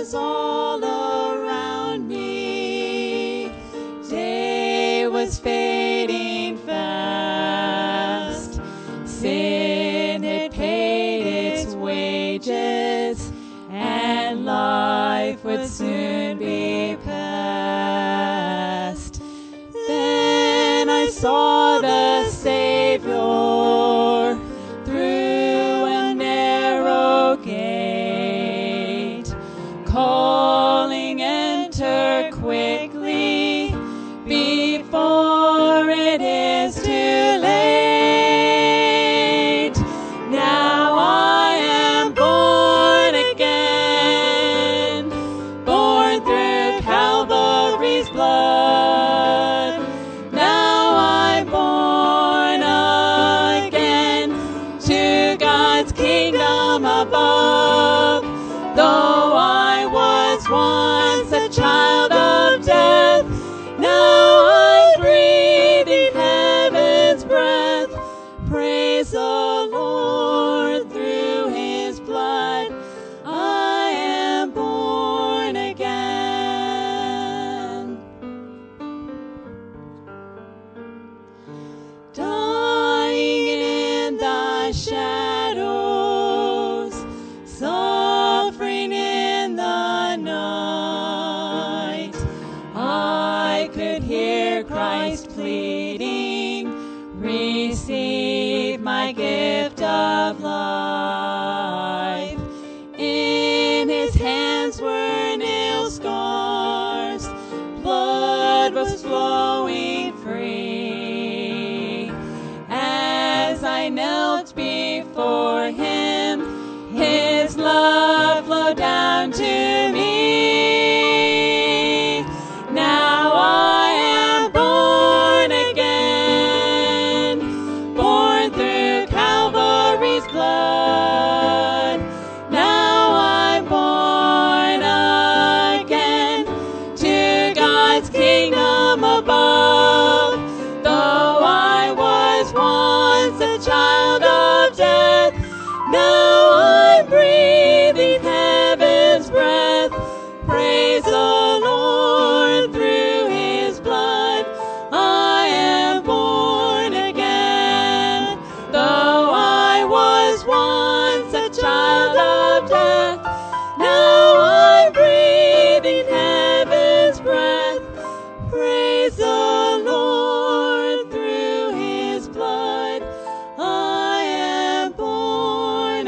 was all around me. Day was fading fast. Sin had paid its wages, and life would soon be past. Then I saw the Savior through a narrow gate, calling, "Enter quickly before it is too late." Now I am born again, born through Calvary's blood. Now I'm born again to God's kingdom above. Though I was once a child of death, now I'm breathing heaven's breath. Praise the Lord, through his blood I am born again. Dying in the shadows, suffering in the night, I could hear Christ pleading, "Receive my gift of life." In his hands were nail scars, blood was flowing free. As I knelt before him, his love flowed down to me. Now I am born again, born through Calvary's blood. Now I'm born again to God's kingdom above. Though I was once a child of death, now I'm breathing heaven's breath. Praise the Lord, through his blood I am born again. Though I was once a child of death, now I'm breathing heaven's breath. Praise the Lord, through his blood I am born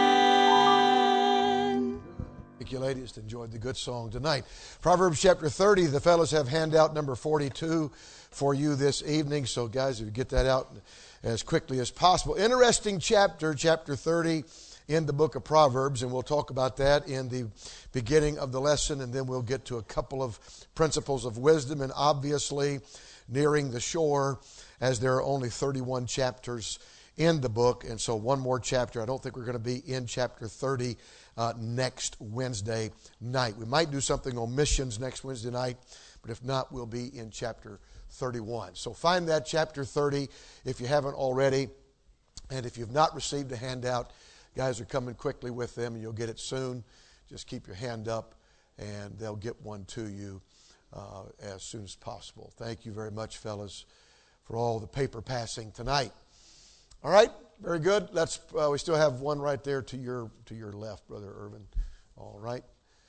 again. Thank you, ladies. Enjoyed the good song tonight. Proverbs chapter 30. The fellows have handout number 42 for you this evening. So, guys, if you get that out as quickly as possible. Interesting chapter, chapter 30 in the book of Proverbs, and we'll talk about that in the beginning of the lesson, and then we'll get to a couple of principles of wisdom, and obviously nearing the shore, as there are only 31 chapters in the book, and so one more chapter. I don't think we're going to be in chapter 30 next Wednesday night. We might do something on missions next Wednesday night, but if not, we'll be in chapter 31. So find that chapter 30 if you haven't already, and if you've not received a handout, guys are coming quickly with them, and you'll get it soon. Just keep your hand up, and they'll get one to you as soon as possible. Thank you very much, fellas, for all the paper passing tonight. All right, very good. Let's. We still have one right there to your left, Brother Irvin. All right.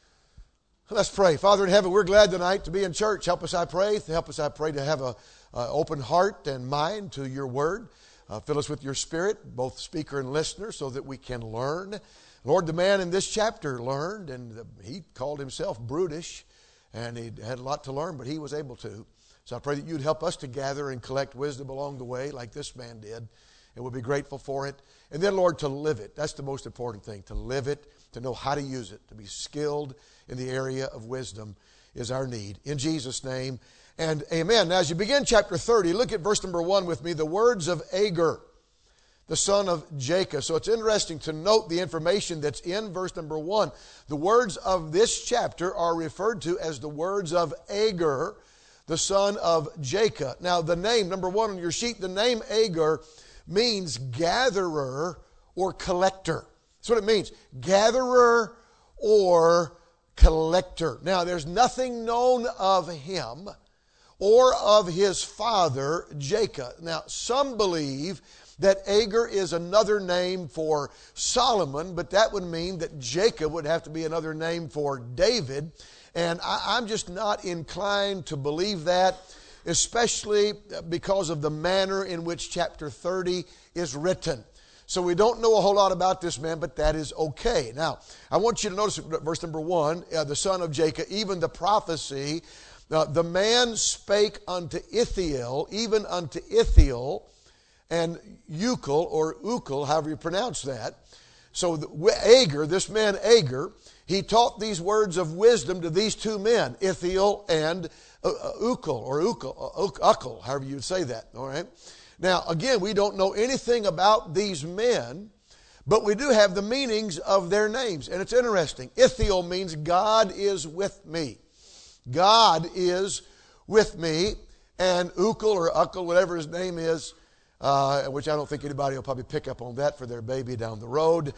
Let's pray. Father in heaven, we're glad tonight to be in church. Help us, I pray. Help us, I pray, to have an open heart and mind to your word. Fill us with your spirit, both speaker and listener, so that we can learn. Lord, the man in this chapter learned, and he called himself brutish, and he had a lot to learn, but he was able to. So I pray that you'd help us to gather and collect wisdom along the way like this man did, and we'll be grateful for it. And then, Lord, to live it. That's the most important thing, to live it, to know how to use it, to be skilled in the area of wisdom is our need. In Jesus' name, and amen. Now, as you begin chapter 30, look at verse number 1 with me. The words of Agur, the son of Jacob. So it's interesting to note the information that's in verse number 1. The words of this chapter are referred to as the words of Agur, the son of Jacob. Now, the name, number 1 on your sheet, the name Agur means gatherer or collector. That's what it means. Gatherer or collector. Now, there's nothing known of him or of his father, Jacob. Now, some believe that Agar is another name for Solomon, but that would mean that Jacob would have to be another name for David. And I'm just not inclined to believe that, especially because of the manner in which chapter 30 is written. So we don't know a whole lot about this man, but that is okay. Now, I want you to notice verse number 1, the son of Jacob, even the prophecy, the man spake unto Ithiel, even unto Ithiel, and Ucal, or Ucal, however you pronounce that. So Agar, this man Agar, he taught these words of wisdom to these two men, Ithiel and Ucal, or Ucal, however you would say that. All right. Now, again, we don't know anything about these men, but we do have the meanings of their names. And it's interesting. Ithiel means God is with me. God is with me. And Ucal, or Ucal, whatever his name is, which I don't think anybody will probably pick up on that for their baby down the road.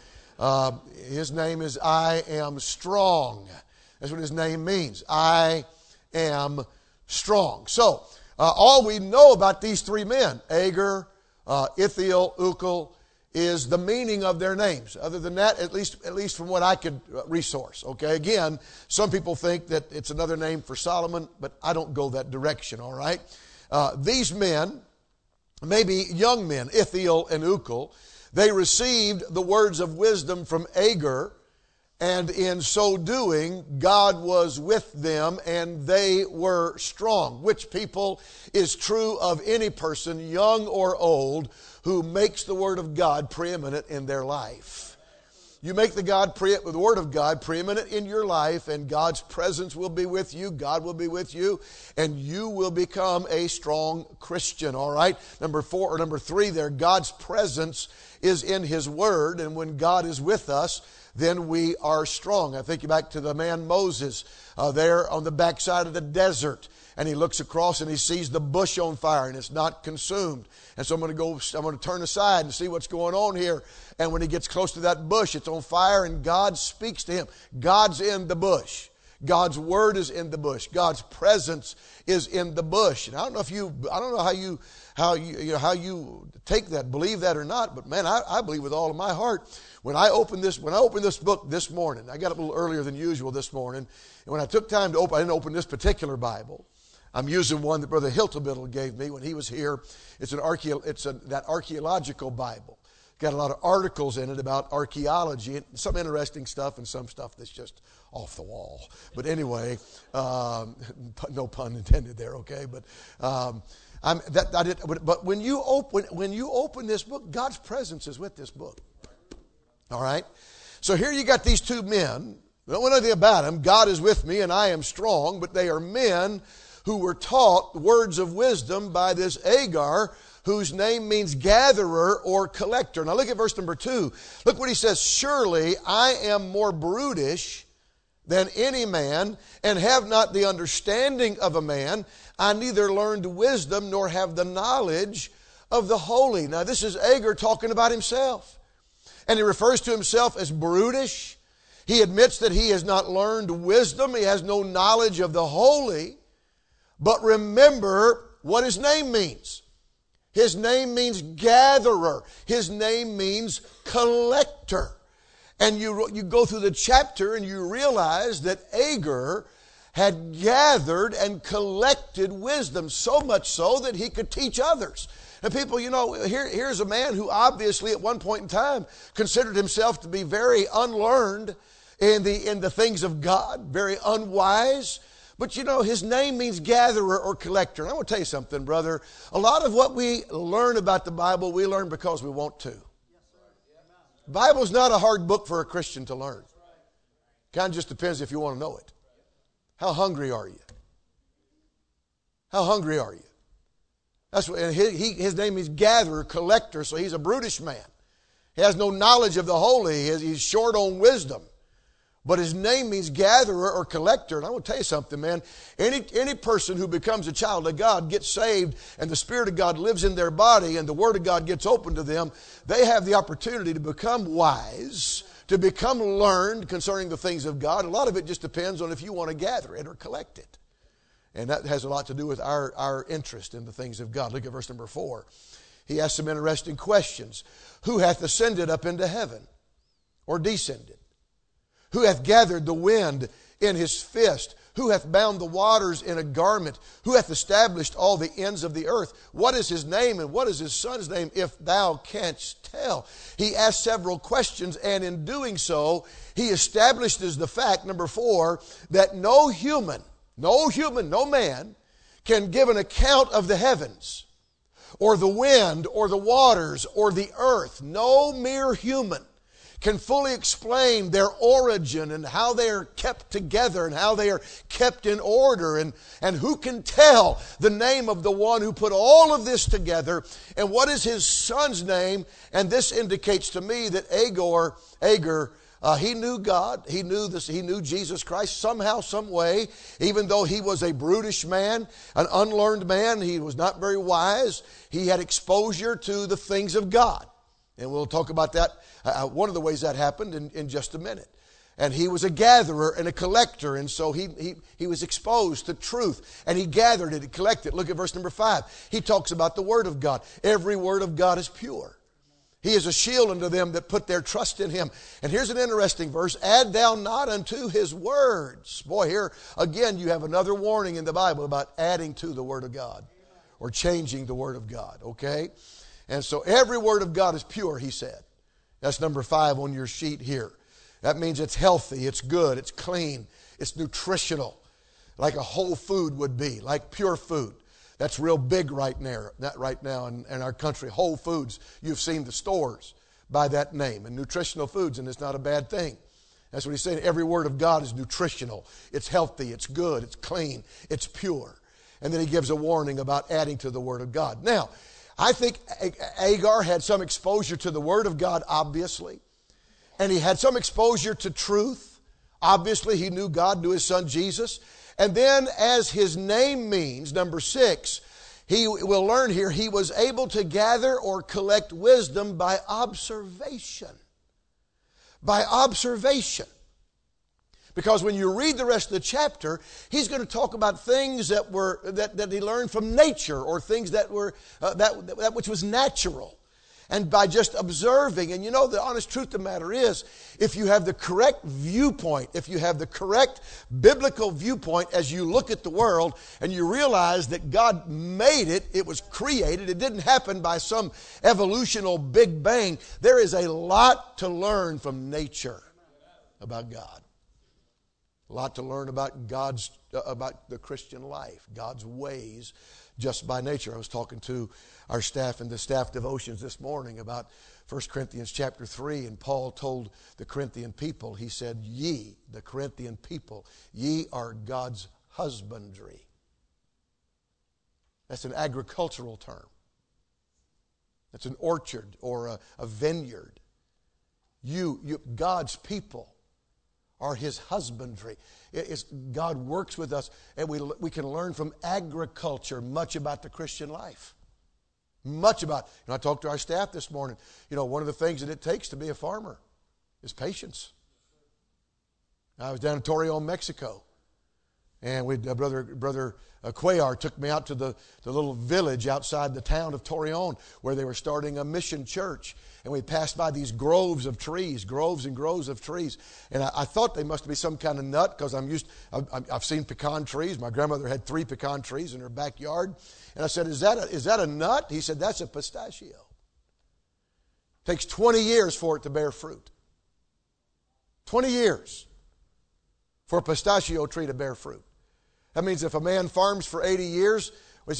His name is I am strong. That's what his name means. I am strong. So, all we know about these three men, Agar, Ithiel, Ucal, is the meaning of their names. Other than that, at least from what I could resource. Okay, again, some people think that it's another name for Solomon, but I don't go that direction, all right? These men, maybe young men, Ithiel and Ucal, they received the words of wisdom from Agar, and in so doing, God was with them and they were strong, which people is true of any person, young or old, who makes the Word of God preeminent in their life. You make the Word of God preeminent in your life, and God's presence will be with you, God will be with you, and you will become a strong Christian, all right? Number 3 there, God's presence is in His Word, and when God is with us, then we are strong. I think back to the man Moses there on the backside of the desert. And he looks across and he sees the bush on fire and it's not consumed. And so I'm going to turn aside and see what's going on here. And when he gets close to that bush, it's on fire and God speaks to him. God's in the bush. God's word is in the bush. God's presence is in the bush. And I don't know how you take that, believe that or not, but man, I believe with all of my heart. When I opened this book this morning, I got up a little earlier than usual this morning, and when I took time to open, I didn't open this particular Bible. I'm using one that Brother Hiltebittle gave me when he was here. It's that archaeological Bible. Got a lot of articles in it about archaeology, and some interesting stuff and some stuff that's just off the wall. But anyway, no pun intended there, okay? But when you open this book, God's presence is with this book. All right? So here you got these two men. We don't know anything about them. God is with me and I am strong. But they are men who were taught words of wisdom by this Agar, whose name means gatherer or collector. Now look at verse number 2. Look what he says. Surely I am more brutish than any man, and have not the understanding of a man. I neither learned wisdom nor have the knowledge of the holy. Now this is Agar talking about himself. And he refers to himself as brutish. He admits that he has not learned wisdom. He has no knowledge of the holy. But remember what his name means. His name means gatherer. His name means collector. And you go through the chapter and you realize that Agar had gathered and collected wisdom, so much so that he could teach others. And people, here's a man who obviously at one point in time considered himself to be very unlearned in the things of God, very unwise. But his name means gatherer or collector. And I want to tell you something, brother. A lot of what we learn about the Bible, we learn because we want to. The Bible's not a hard book for a Christian to learn. Kind of just depends if you want to know it. How hungry are you? How hungry are you? That's what, and his name is gatherer, collector, so he's a brutish man. He has no knowledge of the holy. He's short on wisdom. But his name means gatherer or collector. And I want to tell you something, man. Any person who becomes a child of God, gets saved, and the Spirit of God lives in their body, and the Word of God gets open to them, they have the opportunity to become wise, to become learned concerning the things of God, a lot of it just depends on if you want to gather it or collect it. And that has a lot to do with our interest in the things of God. Look at verse number 4. He asks some interesting questions. Who hath ascended up into heaven, or descended? Who hath gathered the wind in his fist? Who hath bound the waters in a garment? Who hath established all the ends of the earth? What is his name, and what is his son's name, if thou canst tell? He asked several questions, and in doing so, he establishes the fact, number 4, that no man can give an account of the heavens, or the wind, or the waters, or the earth. No mere human can fully explain their origin and how they are kept together and how they are kept in order, and who can tell the name of the one who put all of this together, and what is his son's name. And this indicates to me that Agar, he knew God. He knew this. He knew Jesus Christ somehow, some way. Even though he was a brutish man, an unlearned man, he was not very wise. He had exposure to the things of God. And we'll talk about that, one of the ways that happened in just a minute. And he was a gatherer and a collector, and so he was exposed to truth, and he gathered it and collected it. Look at verse number 5. He talks about the Word of God. Every word of God is pure. He is a shield unto them that put their trust in him. And here's an interesting verse. Add thou not unto his words. Boy, here again you have another warning in the Bible about adding to the Word of God, or changing the Word of God, okay? And so every word of God is pure, he said. That's number 5 on your sheet here. That means it's healthy, it's good, it's clean, it's nutritional, like a whole food would be, like pure food. That's real big right now in our country. Whole Foods, you've seen the stores by that name. And nutritional foods, and it's not a bad thing. That's what he's saying. Every word of God is nutritional. It's healthy, it's good, it's clean, it's pure. And then he gives a warning about adding to the Word of God. Now, I think Agar had some exposure to the Word of God, obviously. And he had some exposure to truth. Obviously, he knew God, knew his son Jesus. And then, as his name means, number 6, he will learn here, he was able to gather or collect wisdom by observation. By observation. Because when you read the rest of the chapter, he's going to talk about things that he learned from nature, or things that were that which was natural. And by just observing, and you know the honest truth of the matter is, if you have the correct viewpoint, if you have the correct biblical viewpoint as you look at the world, and you realize that God made it, it was created, it didn't happen by some evolutional big bang, there is a lot to learn from nature about God. A lot to learn about about the Christian life, God's ways, just by nature. I was talking to our staff in the staff devotions this morning about 1 Corinthians chapter 3, and Paul told the Corinthian people, he said, ye, the Corinthian people, ye are God's husbandry. That's an agricultural term. That's an orchard or a vineyard. You, God's people, are his husbandry. God works with us, and we can learn from agriculture much about the Christian life. Much about. I talked to our staff this morning. One of the things that it takes to be a farmer is patience. I was down in Torreon, Mexico, and Brother Cuellar took me out to the little village outside the town of Torreon where they were starting a mission church. And we passed by these groves of trees, groves and groves of trees. And I thought they must be some kind of nut, because I've seen pecan trees. My grandmother had 3 pecan trees in her backyard. And I said, is that a nut? He said, that's a pistachio. It takes 20 years for it to bear fruit. 20 years for a pistachio tree to bear fruit. That means if a man farms for 80 years,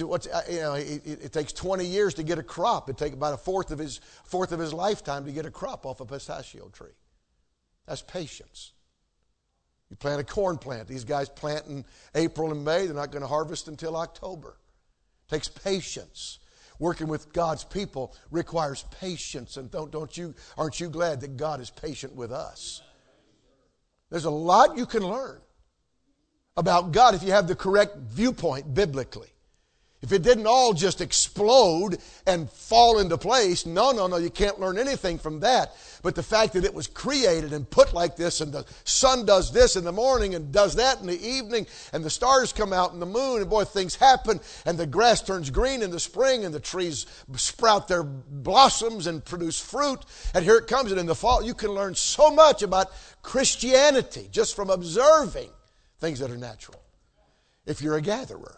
it takes 20 years to get a crop. It takes about a fourth of his lifetime to get a crop off a pistachio tree. That's patience. You plant a corn plant. These guys plant in April and May. They're not going to harvest until October. It takes patience. Working with God's people requires patience. And aren't you glad that God is patient with us? There's a lot you can learn about God if you have the correct viewpoint biblically. If it didn't all just explode and fall into place, no, you can't learn anything from that. But the fact that it was created and put like this, and the sun does this in the morning and does that in the evening, and the stars come out and the moon, and boy, things happen, and the grass turns green in the spring, and the trees sprout their blossoms and produce fruit, and here it comes, and in the fall, you can learn so much about Christianity just from observing things that are natural. If you're a gatherer.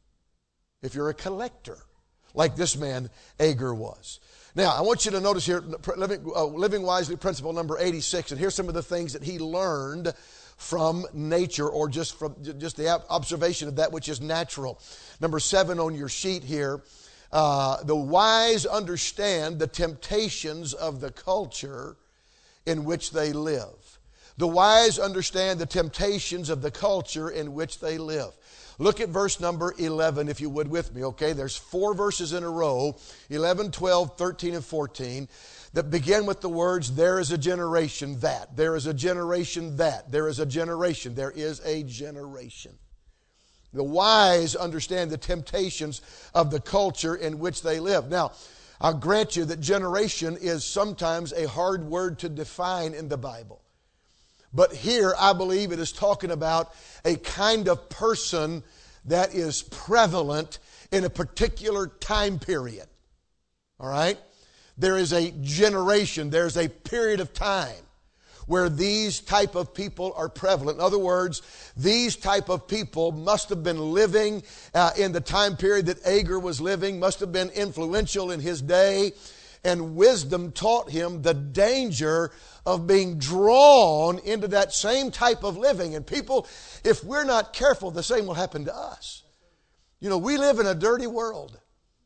If you're a collector, like this man Agur was. Now, I want you to notice here, Living Wisely principle number 86, and here's some of the things that he learned from nature, or just the observation of that which is natural. Number 7 on your sheet here, the wise understand the temptations of the culture in which they live. The wise understand the temptations of the culture in which they live. Look at verse number 11, if you would, with me, okay? There's 4 verses in a row, 11, 12, 13, and 14, that begin with the words, there is a generation that, there is a generation that, there is a generation, there is a generation. The wise understand the temptations of the culture in which they live. Now, I'll grant you that generation is sometimes a hard word to define in the Bible. But here, I believe it is talking about a kind of person that is prevalent in a particular time period. All right? There is a generation, there's a period of time where these type of people are prevalent. In other words, these type of people must have been living in the time period that Agur was living, must have been influential in his day, and wisdom taught him the danger of being drawn into that same type of living. And people, if we're not careful, the same will happen to us. You know, we live in a dirty world.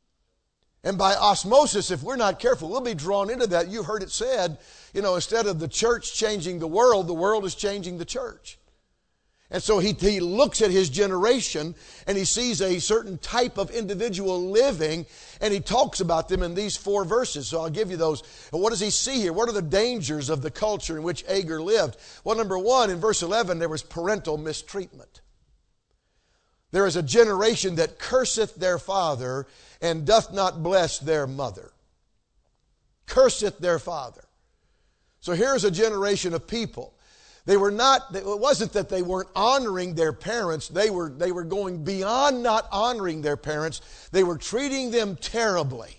And by osmosis, if we're not careful, we'll be drawn into that. You heard it said, you know, instead of the church changing the world is changing the church. And so he looks at his generation and he sees a certain type of individual living, and he talks about them in these 4 verses. So I'll give you those. And what does he see here? What are the dangers of the culture in which Agur lived? Well, number 1, in verse 11, there was parental mistreatment. There is a generation that curseth their father and doth not bless their mother. Curseth their father. So here's a generation of people. It wasn't that they weren't honoring their parents. They were going beyond not honoring their parents. They were treating them terribly.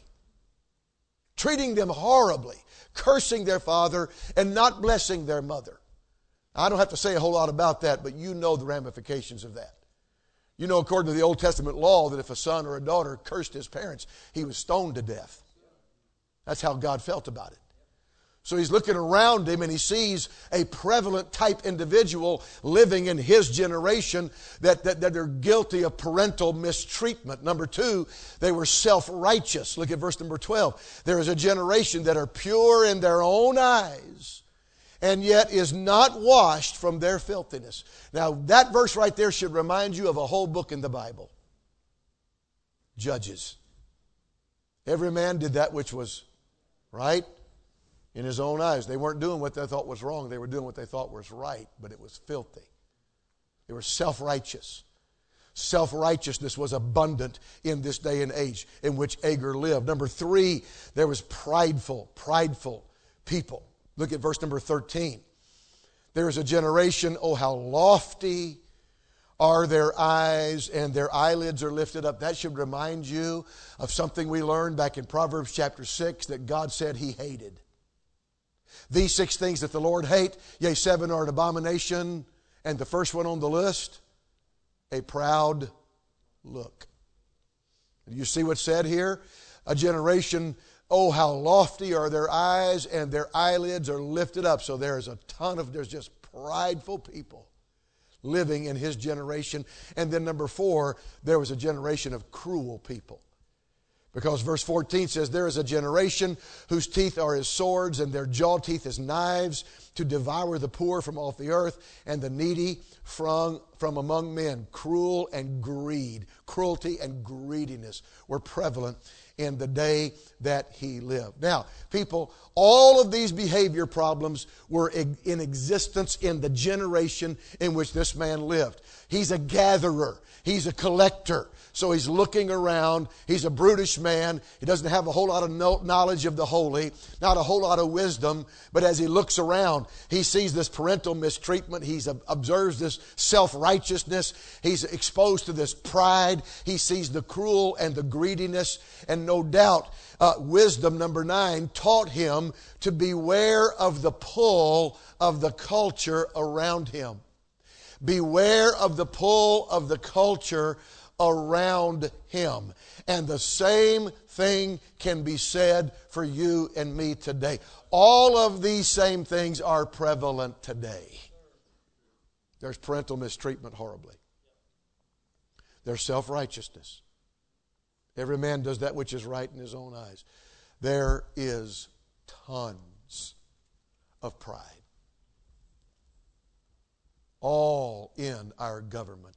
Treating them horribly. Cursing their father and not blessing their mother. I don't have to say a whole lot about that, but you know the ramifications of that. You know, according to the Old Testament law, that if a son or a daughter cursed his parents, he was stoned to death. That's how God felt about it. So he's looking around him and he sees a prevalent type individual living in his generation that are guilty of parental mistreatment. Number 2, they were self-righteous. Look at verse number 12. There is a generation that are pure in their own eyes and yet is not washed from their filthiness. Now that verse right there should remind you of a whole book in the Bible. Judges. Every man did that which was right in his own eyes. They weren't doing what they thought was wrong. They were doing what they thought was right, but it was filthy. They were self-righteous. Self-righteousness was abundant in this day and age in which Agur lived. Number 3, there was prideful people. Look at verse number 13. There is a generation, oh how lofty are their eyes, and their eyelids are lifted up. That should remind you of something we learned back in Proverbs chapter 6 that God said He hated. These 6 things that the Lord hate, yea, 7 are an abomination. And the first one on the list, a proud look. You see what's said here? A generation, oh, how lofty are their eyes, and their eyelids are lifted up. So there's just prideful people living in his generation. And then number 4, there was a generation of cruel people. Because verse 14 says, there is a generation whose teeth are as swords and their jaw teeth as knives, to devour the poor from off the earth and the needy from among men. Cruelty and greediness were prevalent in the day that he lived. Now, people, all of these behavior problems were in existence in the generation in which this man lived. He's a gatherer. He's a collector. So he's looking around. He's a brutish man. He doesn't have a whole lot of knowledge of the holy, not a whole lot of wisdom. But as he looks around, he sees this parental mistreatment. He observes this self-righteousness. He's exposed to this pride. He sees the cruel and the greediness. And no doubt, wisdom, number 9, taught him to beware of the pull of the culture around him. Beware of the pull of the culture around him. And the same thing can be said for you and me today. All of these same things are prevalent today. There's parental mistreatment horribly. There's self-righteousness. Every man does that which is right in his own eyes. There is tons of pride. All in our government.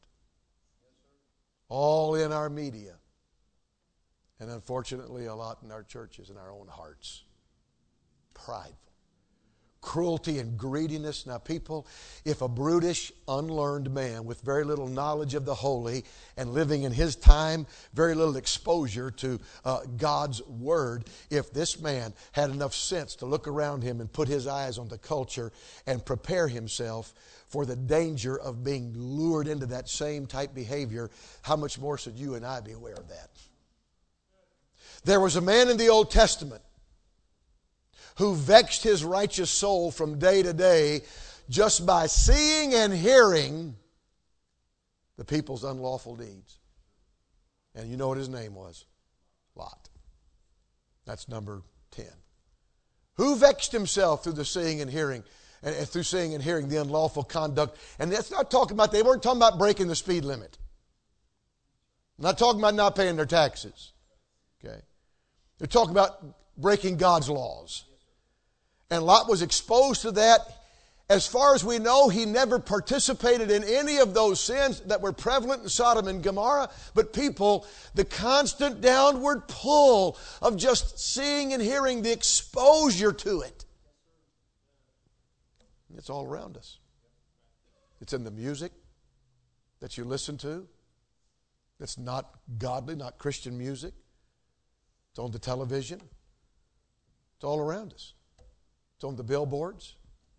All in our media. And unfortunately, a lot in our churches and our own hearts. Prideful. Cruelty and greediness. Now, people, if a brutish, unlearned man with very little knowledge of the holy and living in his time, very little exposure to God's Word, if this man had enough sense to look around him and put his eyes on the culture and prepare himself for the danger of being lured into that same type behavior, how much more should you and I be aware of that? There was a man in the Old Testament who vexed his righteous soul from day to day just by seeing and hearing the people's unlawful deeds. And you know what his name was? Lot. That's number 10. Who vexed himself through the seeing and hearing, and through seeing and hearing the unlawful conduct? And that's not talking about, they weren't talking about breaking the speed limit. I'm not talking about not paying their taxes. Okay. They're talking about breaking God's laws. And Lot was exposed to that. As far as we know, he never participated in any of those sins that were prevalent in Sodom and Gomorrah. But people, the constant downward pull of just seeing and hearing, the exposure to it. It's all around us. It's in the music that you listen to. That's not godly, not Christian music. It's on the television. It's all around us. It's on the billboards.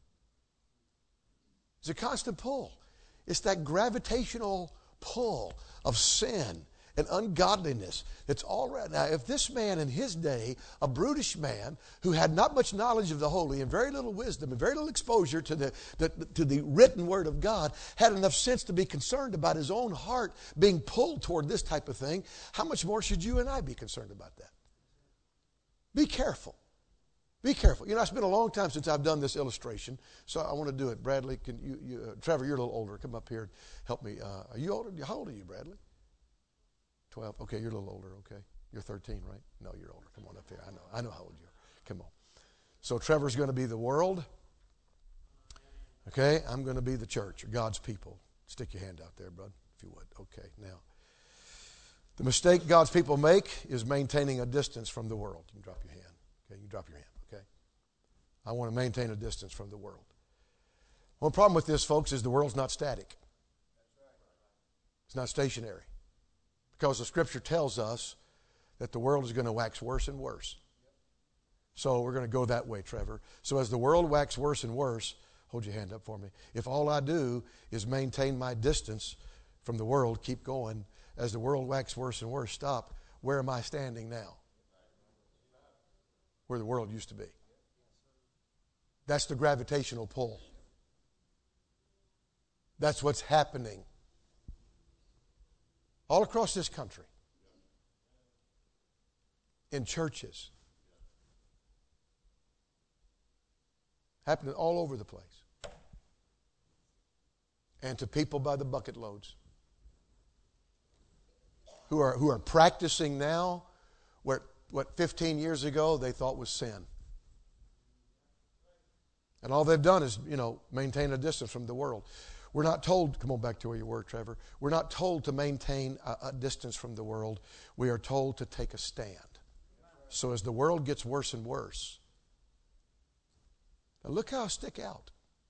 It's a constant pull. It's that gravitational pull of sin and ungodliness that's all around. Now, if this man in his day, a brutish man who had not much knowledge of the holy and very little wisdom and very little exposure to the written word of God, had enough sense to be concerned about his own heart being pulled toward this type of thing, how much more should you and I be concerned about that? Be careful. Be careful. You know, it's been a long time since I've done this illustration, so I want to do it. Bradley, can you Trevor, you're a little older. Come up here and help me. Are you older? How old are you, Bradley? 12. Okay, you're a little older. Okay, you're 13, right? No, you're older. Come on up here. I know how old you are. Come on. So Trevor's going to be the world. Okay, I'm going to be the church or God's people. Stick your hand out there, bud, if you would. Okay, now. The mistake God's people make is maintaining a distance from the world. You can drop your hand. Okay, you drop your hand. Okay. I want to maintain a distance from the world. One problem with this, folks, is the world's not static. It's not stationary. Because the Scripture tells us that the world is going to wax worse and worse. So we're going to go that way, Trevor. So as the world waxes worse and worse, hold your hand up for me. If all I do is maintain my distance from the world, keep going, as the world waxes worse and worse, stop. Where am I standing now? Where the world used to be. That's the gravitational pull. That's what's happening all across this country, in churches, happening all over the place, and to people by the bucket loads who are practicing now what 15 years ago they thought was sin. And all they've done is, maintain a distance from the world. We're not told, come on back to where you were, Trevor. We're not told to maintain a distance from the world. We are told to take a stand. So as the world gets worse and worse, now look how I stick out.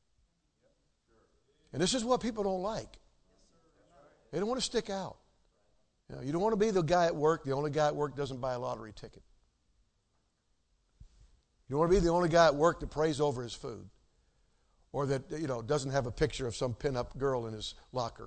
And this is what people don't like. They don't want to stick out. You don't want to be the guy at work, the only guy at work doesn't buy a lottery ticket. You don't want to be the only guy at work that prays over his food. Or that, doesn't have a picture of some pin-up girl in his locker.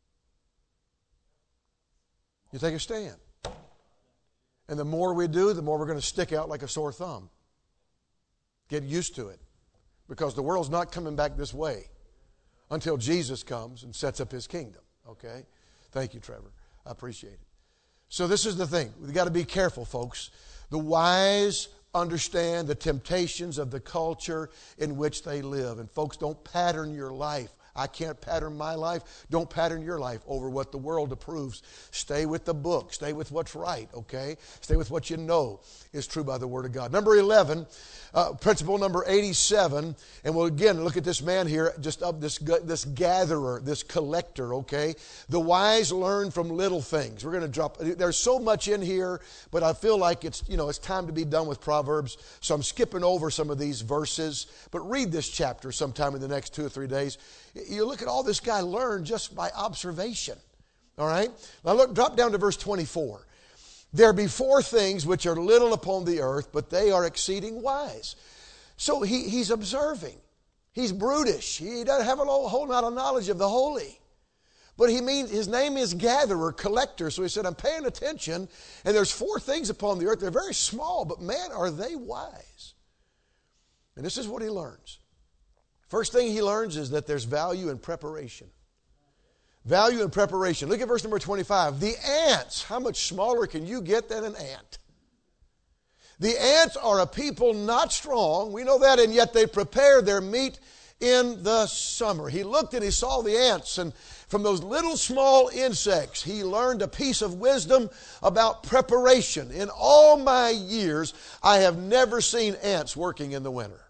You take a stand. And the more we do, the more we're going to stick out like a sore thumb. Get used to it. Because the world's not coming back this way until Jesus comes and sets up His kingdom. Okay? Thank you, Trevor. I appreciate it. So this is the thing. We've got to be careful, folks. The wise understand the temptations of the culture in which they live. And folks, don't pattern your life. I can't pattern my life. Don't pattern your life over what the world approves. Stay with the book. Stay with what's right, okay? Stay with what you know is true by the Word of God. Number 11, principle number 87, and we'll again look at this man here, just up this gatherer, this collector, okay? The wise learn from little things. We're going to drop, there's so much in here, but I feel like it's time to be done with Proverbs, so I'm skipping over some of these verses, but read this chapter sometime in the next 2 or 3 days. You look at all this guy learned just by observation. All right? Now drop down to verse 24. There be 4 things which are little upon the earth, but they are exceeding wise. So he's observing. He's brutish. He doesn't have a whole lot of knowledge of the holy. But his name is gatherer, collector. So he said, I'm paying attention, and there's 4 things upon the earth. They're very small, but man, are they wise. And this is what he learns. First thing he learns is that there's value in preparation. Value in preparation. Look at verse number 25. The ants, how much smaller can you get than an ant? The ants are a people not strong. We know that, and yet they prepare their meat in the summer. He looked and he saw the ants, and from those little small insects, he learned a piece of wisdom about preparation. In all my years, I have never seen ants working in the winter.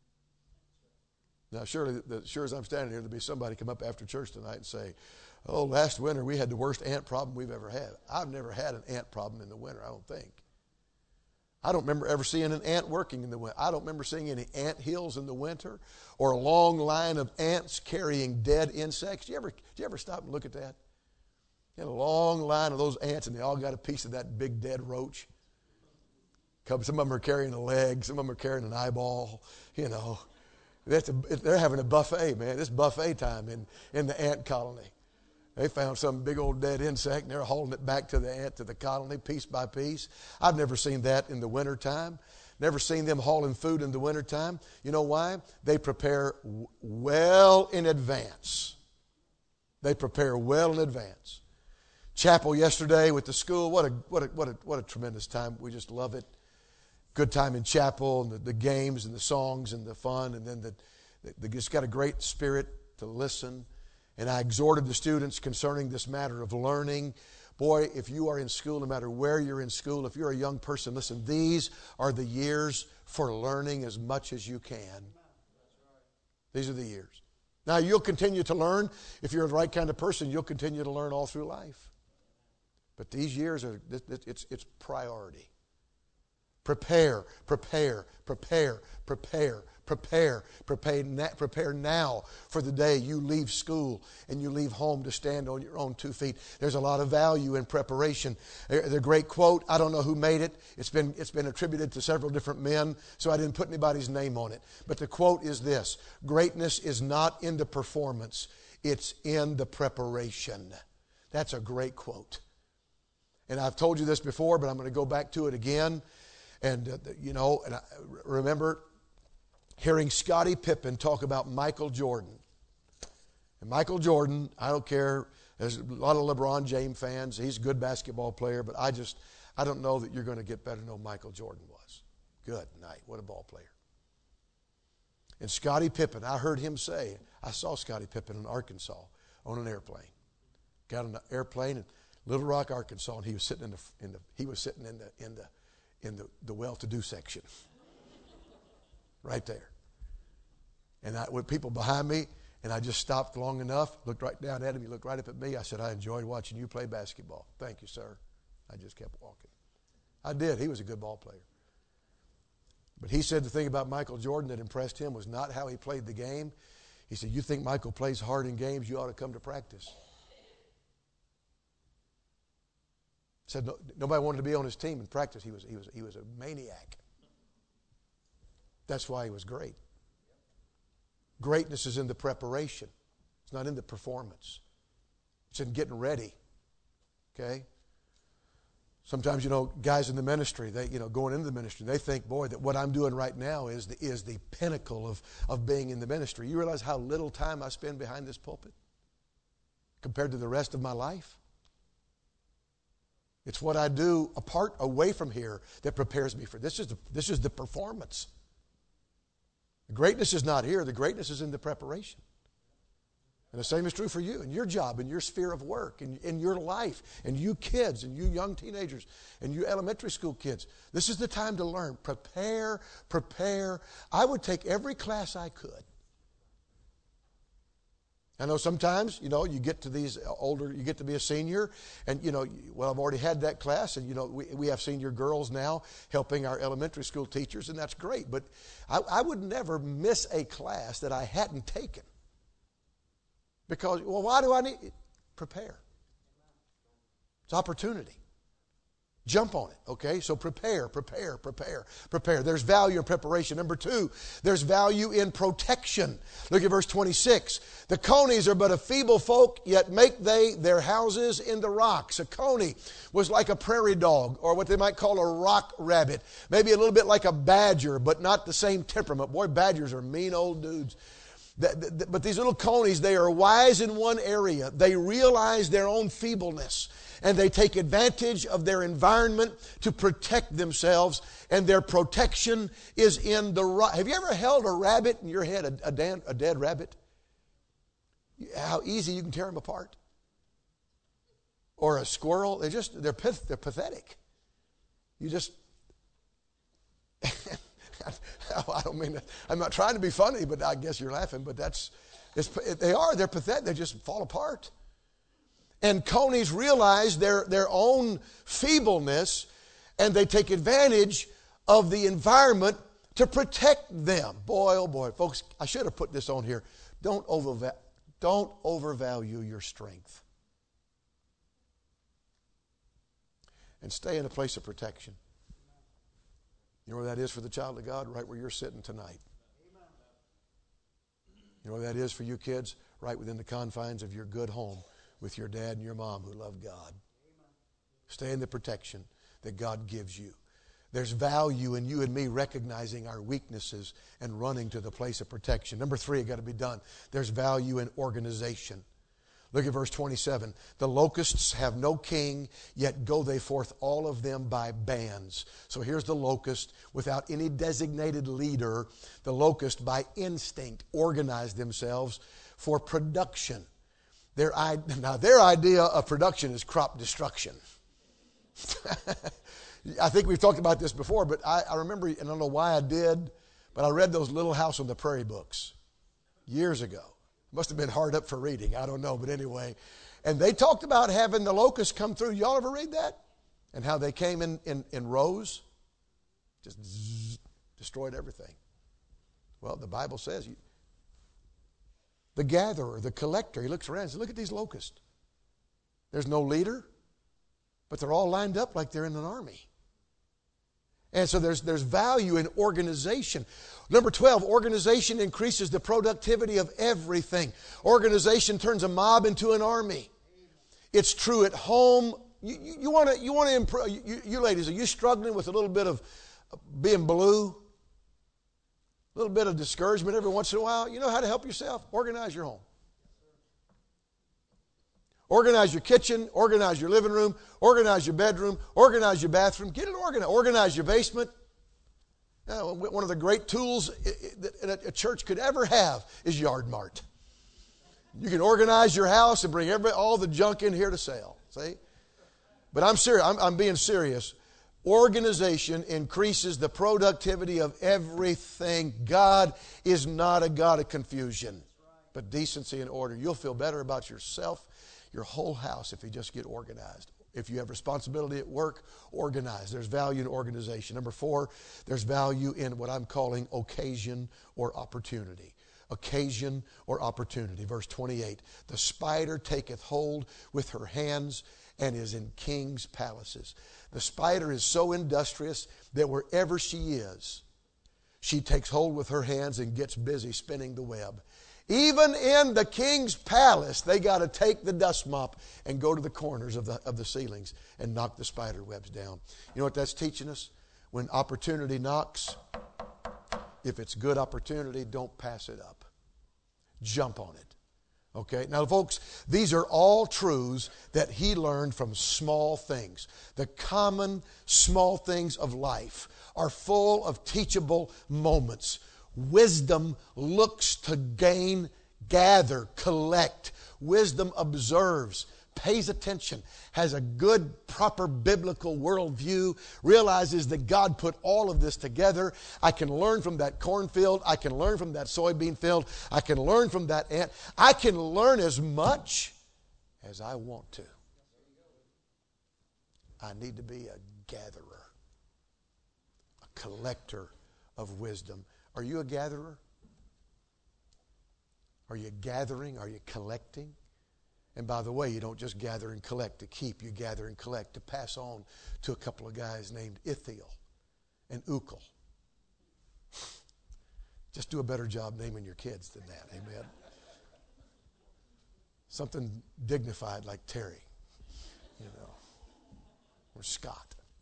Now, surely, sure as I'm standing here, there'll be somebody come up after church tonight and say, oh, last winter we had the worst ant problem we've ever had. I've never had an ant problem in the winter, I don't think. I don't remember ever seeing an ant working in the winter. I don't remember seeing any ant hills in the winter or a long line of ants carrying dead insects. Did you ever stop and look at that? You had a long line of those ants, and they all got a piece of that big dead roach. Some of them are carrying a leg. Some of them are carrying an eyeball, They're having a buffet, man. It's buffet time in the ant colony. They found some big old dead insect, and they're hauling it back to the colony piece by piece. I've never seen that in the wintertime. Never seen them hauling food in the wintertime. You know why? They prepare well in advance. They prepare well in advance. Chapel yesterday with the school, what a tremendous time. We just love it. Good time in chapel, and the games and the songs and the fun, and then they just got a great spirit to listen. And I exhorted the students concerning this matter of learning. Boy, if you are in school, no matter where you're in school, if you're a young person, listen, these are the years for learning as much as you can. These are the years. Now, you'll continue to learn. If you're the right kind of person, you'll continue to learn all through life. But these years it's priority. Prepare now for the day you leave school and you leave home to stand on your own 2 feet. There's a lot of value in preparation. The great quote, I don't know who made it. It's been attributed to several different men, so I didn't put anybody's name on it. But the quote is this: greatness is not in the performance, it's in the preparation. That's a great quote. And I've told you this before, but I'm going to go back to it again. And, and I remember hearing Scottie Pippen talk about Michael Jordan. And Michael Jordan, I don't care, there's a lot of LeBron James fans. He's a good basketball player, but I don't know that you're going to get better than Michael Jordan was. Good night. What a ball player. And Scottie Pippen, I heard him say, I saw Scottie Pippen in Arkansas on an airplane. Got on an airplane in Little Rock, Arkansas, and he was sitting in the well-to-do section, right there. And with people behind me, and I just stopped long enough, looked right down at him, he looked right up at me. I said, I enjoyed watching you play basketball. Thank you, sir. I just kept walking. I did. He was a good ball player. But he said the thing about Michael Jordan that impressed him was not how he played the game. He said, you think Michael plays hard in games, you ought to come to practice. Said nobody wanted to be on his team in practice. He was a maniac. That's why he was great. Greatness is in the preparation. It's not in the performance. It's in getting ready. Okay? Sometimes, guys in the ministry, they, going into the ministry, they think, boy, that what I'm doing right now is the pinnacle of being in the ministry. You realize how little time I spend behind this pulpit compared to the rest of my life? It's what I do away from here that prepares me for this. This is the performance. The greatness is not here. The greatness is in the preparation. And the same is true for you in your job, in your sphere of work, in your life, and you kids, and you young teenagers, and you elementary school kids. This is the time to learn. Prepare. I would take every class I could. I know sometimes, you get to these older, you get to be a senior, and, I've already had that class, and, we have senior girls now helping our elementary school teachers, and that's great. But I would never miss a class that I hadn't taken. Because, why do I need it? Prepare. It's opportunity. Jump on it, okay? So prepare. There's value in preparation. Number 2, there's value in protection. Look at verse 26. The conies are but a feeble folk, yet make they their houses in the rocks. A coney was like a prairie dog, or what they might call a rock rabbit. Maybe a little bit like a badger, but not the same temperament. Boy, badgers are mean old dudes. But these little conies, they are wise in one area. They realize their own feebleness, and they take advantage of their environment to protect themselves, and their protection is in the rock. Have you ever held a rabbit in your head, a dead rabbit? How easy you can tear them apart. Or a squirrel, they're pathetic. You just... I don't mean that. I'm not trying to be funny, but I guess you're laughing. But they're pathetic. They just fall apart. And conies realize their own feebleness, and they take advantage of the environment to protect them. Boy, oh boy, folks, I should have put this on here. Don't overvalue your strength. And stay in a place of protection. You know where that is for the child of God? Right where you're sitting tonight. You know where that is for you kids? Right within the confines of your good home with your dad and your mom who love God. Stay in the protection that God gives you. There's value in you and me recognizing our weaknesses and running to the place of protection. Number 3, it got to be done. There's value in organization. Look at verse 27. The locusts have no king, yet go they forth all of them by bands. So here's the locust without any designated leader. The locust by instinct organize themselves for production. Their idea of production is crop destruction. I think we've talked about this before, but I remember, and I don't know why I did, but I read those Little House on the Prairie books years ago. Must have been hard up for reading. I don't know. But anyway. And they talked about having the locusts come through. Y'all ever read that? And how they came in rows. Just destroyed everything. Well, the Bible says the gatherer, the collector, he looks around and says, look at these locusts. There's no leader, but they're all lined up like they're in an army. And so there's value in organization. Number 12, organization increases the productivity of everything. Organization turns a mob into an army. It's true at home. You want to improve. You ladies, are you struggling with a little bit of being blue? A little bit of discouragement every once in a while? You know how to help yourself? Organize your home. Organize your kitchen, organize your living room, organize your bedroom, organize your bathroom. Get it organized. Organize your basement. One of the great tools that a church could ever have is Yard Mart. You can organize your house and bring all the junk in here to sell. See? But I'm serious. I'm being serious. Organization increases the productivity of everything. God is not a God of confusion, but decency and order. You'll feel better about yourself, your whole house, if you just get organized. If you have responsibility at work, organize. There's value in organization. Number 4, there's value in what I'm calling occasion or opportunity. Occasion or opportunity. Verse 28, the spider taketh hold with her hands and is in kings' palaces. The spider is so industrious that wherever she is, she takes hold with her hands and gets busy spinning the web. Even in the king's palace, they got to take the dust mop and go to the corners of the ceilings and knock the spider webs down. You know what that's teaching us? When opportunity knocks, if it's good opportunity, don't pass it up. Jump on it. Okay? Now, folks, these are all truths that he learned from small things. The common small things of life are full of teachable moments. Wisdom looks to gain, gather, collect. Wisdom observes, pays attention, has a good, proper biblical worldview, realizes that God put all of this together. I can learn from that cornfield. I can learn from that soybean field. I can learn from that ant. I can learn as much as I want to. I need to be a gatherer, a collector of wisdom. Are you a gatherer? Are you gathering? Are you collecting? And by the way, you don't just gather and collect to keep. You gather and collect to pass on to a couple of guys named Ithiel and Ukal. Just do a better job naming your kids than that. Amen. Something dignified like Terry, or Scott.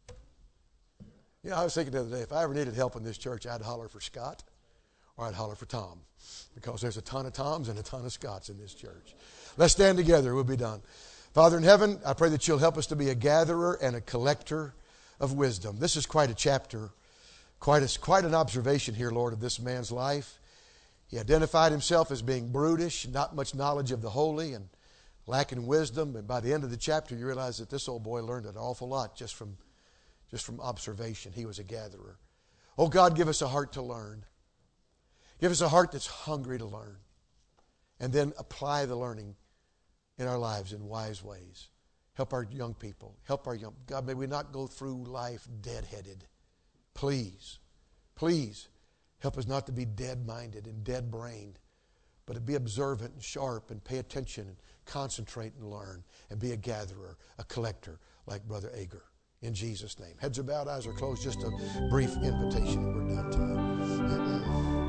I was thinking the other day, if I ever needed help in this church, I'd holler for Scott or I'd holler for Tom, because there's a ton of Toms and a ton of Scotts in this church. Let's stand together. We'll be done. Father in heaven, I pray that you'll help us to be a gatherer and a collector of wisdom. This is quite a chapter, quite an observation here, Lord, of this man's life. He identified himself as being brutish, not much knowledge of the holy, and lacking wisdom. And by the end of the chapter, you realize that this old boy learned an awful lot just from observation. He was a gatherer. Oh God, give us a heart to learn. Give us a heart that's hungry to learn. And then apply the learning in our lives in wise ways. Help our young people. God, may we not go through life dead-headed. Please, please help us not to be dead-minded and dead-brained, but to be observant and sharp and pay attention and concentrate and learn and be a gatherer, a collector like Brother Ager. In Jesus' name. Heads are bowed, eyes are closed. Just a brief invitation and we're done tonight.